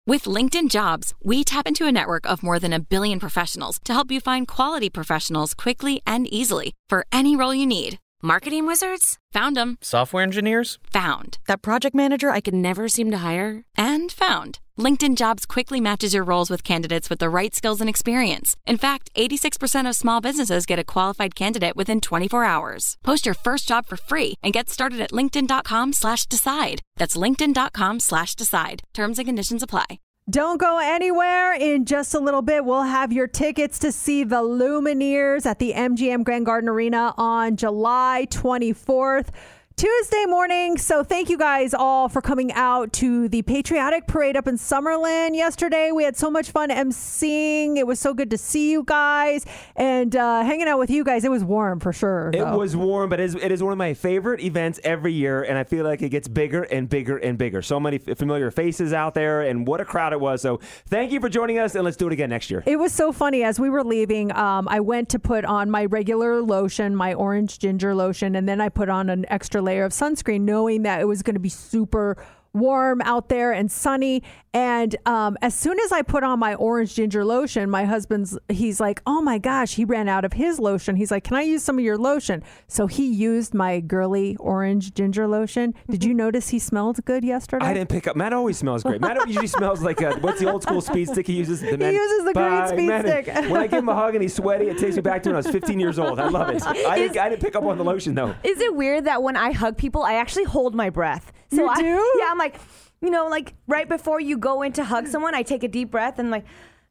With LinkedIn Jobs, we tap into a network of more than 1 billion professionals to help you find quality professionals quickly and easily for any role you need. Marketing wizards? Found them. Software engineers? Found. That project manager I could never seem to hire? And found. LinkedIn Jobs quickly matches your roles with candidates with the right skills and experience. In fact, 86% of small businesses get a qualified candidate within 24 hours. Post your first job for free and get started at linkedin.com/decide. That's linkedin.com/decide. Terms and conditions apply. Don't go anywhere. In just a little bit, we'll have your tickets to see the Lumineers at the MGM Grand Garden Arena on July 24th. Tuesday morning. So thank you guys all for coming out to the Patriotic Parade up in Summerlin yesterday. We had so much fun emceeing. It was so good to see you guys and hanging out with you guys. It was warm for sure. It was warm, but it is one of my favorite events every year, and I feel like it gets bigger and bigger and bigger. So many familiar faces out there, and what a crowd it was. So thank you for joining us, and let's do it again next year. It was so funny. As we were leaving, I went to put on my regular lotion, my orange ginger lotion, and then I put on an extra layer of sunscreen, knowing that it was going to be super warm out there and sunny. And as soon as I put on my orange ginger lotion, my he's like, oh my gosh, he ran out of his lotion. He's like, can I use some of your lotion? So he used my girly orange ginger lotion. Did you notice he smelled good yesterday? I didn't pick up. Matt always smells great. Matt usually smells like what's the old school speed stick he uses? He uses the green speed stick. When I give him a hug and he's sweaty, it takes me back to when I was 15 years old. I love it. I didn't pick up on the lotion though. Is it weird that when I hug people, I actually hold my breath? So you do? Yeah, I'm like, like right before you go in to hug someone, I take a deep breath and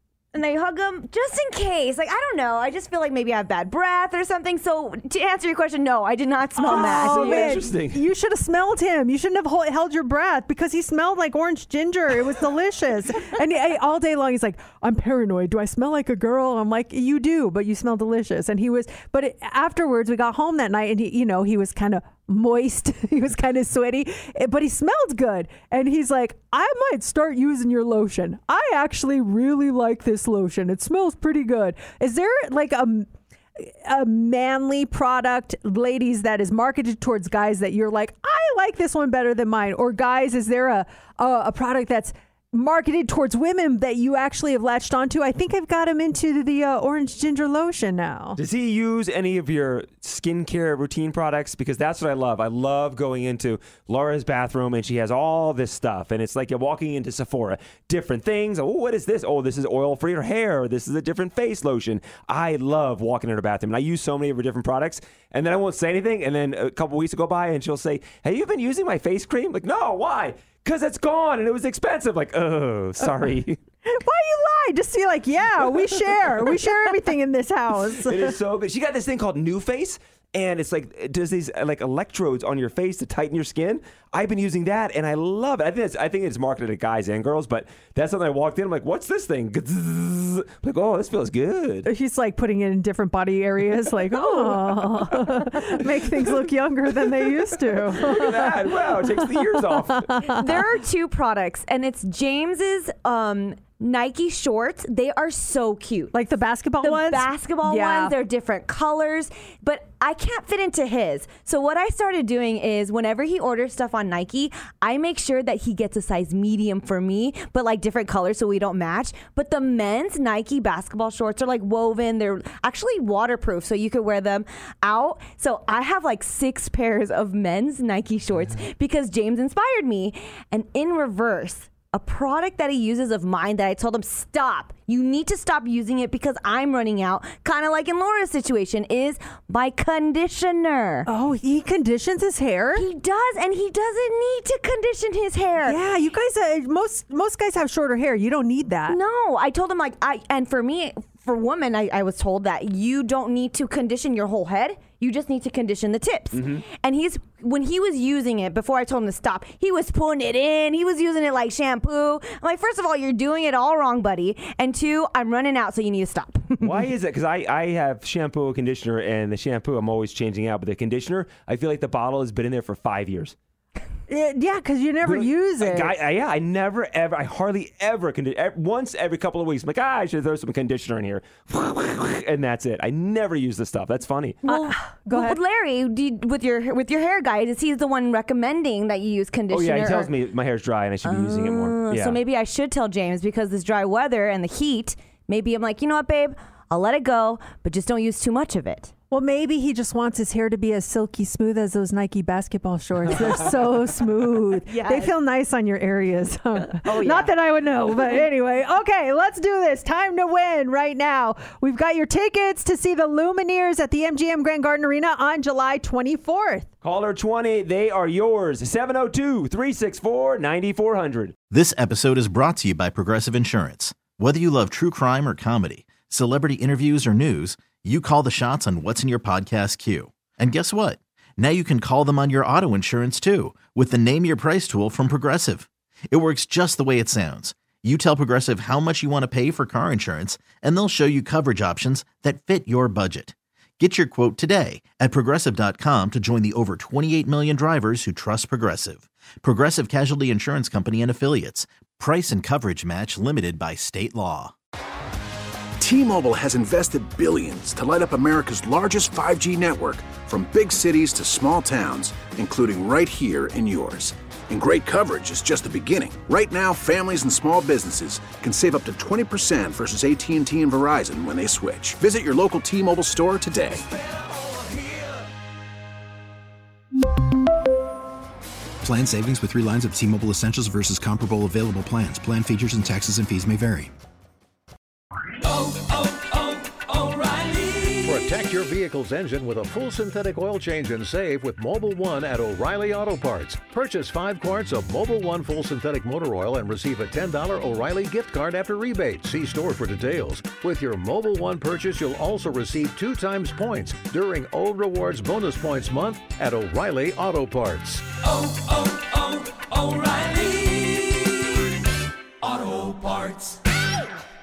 I hug them just in case. Like, I don't know. I just feel like maybe I have bad breath or something. So to answer your question, no, I did not smell that. Oh, man. Interesting. You should have smelled him. You shouldn't have held your breath because he smelled like orange ginger. It was delicious. And all day long, he's like, I'm paranoid. Do I smell like a girl? I'm like, you do, but you smell delicious. And afterwards, we got home that night and he was kind of moist. He was kind of sweaty, but he smelled good. And he's like, I might start using your lotion. I actually really like this lotion. It smells pretty good. Is there like a manly product, ladies, that is marketed towards guys that you're like, I like this one better than mine? Or guys, is there a product that's marketed towards women that you actually have latched onto? I think I've got him into the orange ginger lotion now. Does he use any of your skincare routine products? Because that's what I love. I love going into Laura's bathroom and she has all this stuff. And it's like you're walking into Sephora. Different things. Oh, what is this? Oh, this is oil for your hair. This is a different face lotion. I love walking in her bathroom. And I use so many of her different products. And then I won't say anything. And then a couple weeks go by and she'll say, have you been using my face cream? Like, no, why? Because it's gone and it was expensive. Like, oh, sorry. Why you lie? Just be like, yeah, we share. We share everything in this house. It is so good. She got this thing called New Face. And it's like, it does these like electrodes on your face to tighten your skin. I've been using that and I love it. I think it's marketed to guys and girls, but that's something I walked in. I'm like, what's this thing? I'm like, oh, this feels good. He's like putting it in different body areas, like, oh, make things look younger than they used to. Look at that. Wow, it takes the years off. There are two products, and it's James's Nike shorts. They are so cute. Like the basketball ones? The basketball ones. They're different colors, but I can't fit into his. So what I started doing is whenever he orders stuff on Nike, I make sure that he gets a size medium for me, but like different colors so we don't match. But the men's Nike basketball shorts are like woven. They're actually waterproof, so you could wear them out. So I have like 6 pairs of men's Nike shorts because James inspired me. And in reverse, a product that he uses of mine that I told him, stop. You need to stop using it because I'm running out. Kind of like in Laura's situation is my conditioner. Oh, he conditions his hair? He does, and he doesn't need to condition his hair. Yeah, you guys, most guys have shorter hair. You don't need that. No, I told him and for me, for women, I was told that you don't need to condition your whole head. You just need to condition the tips. Mm-hmm. And when he was using it, before I told him to stop, he was putting it in. He was using it like shampoo. I'm like, first of all, you're doing it all wrong, buddy. And 2, I'm running out, so you need to stop. Why is it? Because I have shampoo, conditioner, and the shampoo I'm always changing out. But the conditioner, I feel like the bottle has been in there for 5 years. Yeah, because you never use it. I never ever. I hardly ever once every couple of weeks. I'm like, I should throw some conditioner in here, and that's it. I never use this stuff. That's funny. Well, go ahead. Larry, with your hair guy, is he the one recommending that you use conditioner? Oh yeah, he tells me my hair's dry and I should be using it more. Yeah. So maybe I should tell James, because this dry weather and the heat. Maybe I'm like, you know what, babe? I'll let it go, but just don't use too much of it. Well, maybe he just wants his hair to be as silky smooth as those Nike basketball shorts. They're so smooth. Yes. They feel nice on your areas. Oh, yeah. Not that I would know, but anyway. Okay, let's do this. Time to win right now. We've got your tickets to see the Lumineers at the MGM Grand Garden Arena on July 24th. Caller 20, they are yours. 702-364-9400. This episode is brought to you by Progressive Insurance. Whether you love true crime or comedy, celebrity interviews or news, you call the shots on what's in your podcast queue. And guess what? Now you can call them on your auto insurance too with the Name Your Price tool from Progressive. It works just the way it sounds. You tell Progressive how much you want to pay for car insurance, and they'll show you coverage options that fit your budget. Get your quote today at Progressive.com to join the over 28 million drivers who trust Progressive. Progressive Casualty Insurance Company and Affiliates. Price and coverage match limited by state law. T-Mobile has invested billions to light up America's largest 5G network, from big cities to small towns, including right here in yours. And great coverage is just the beginning. Right now, families and small businesses can save up to 20% versus AT&T and Verizon when they switch. Visit your local T-Mobile store today. Plan savings with 3 lines of T-Mobile Essentials versus comparable available plans. Plan features and taxes and fees may vary. Protect your vehicle's engine with a full synthetic oil change and save with Mobil 1 at O'Reilly Auto Parts. Purchase 5 quarts of Mobil 1 full synthetic motor oil and receive a $10 O'Reilly gift card after rebate. See store for details. With your Mobil 1 purchase, you'll also receive 2 times points during O Rewards Bonus Points Month at O'Reilly Auto Parts. O'Reilly Auto Parts.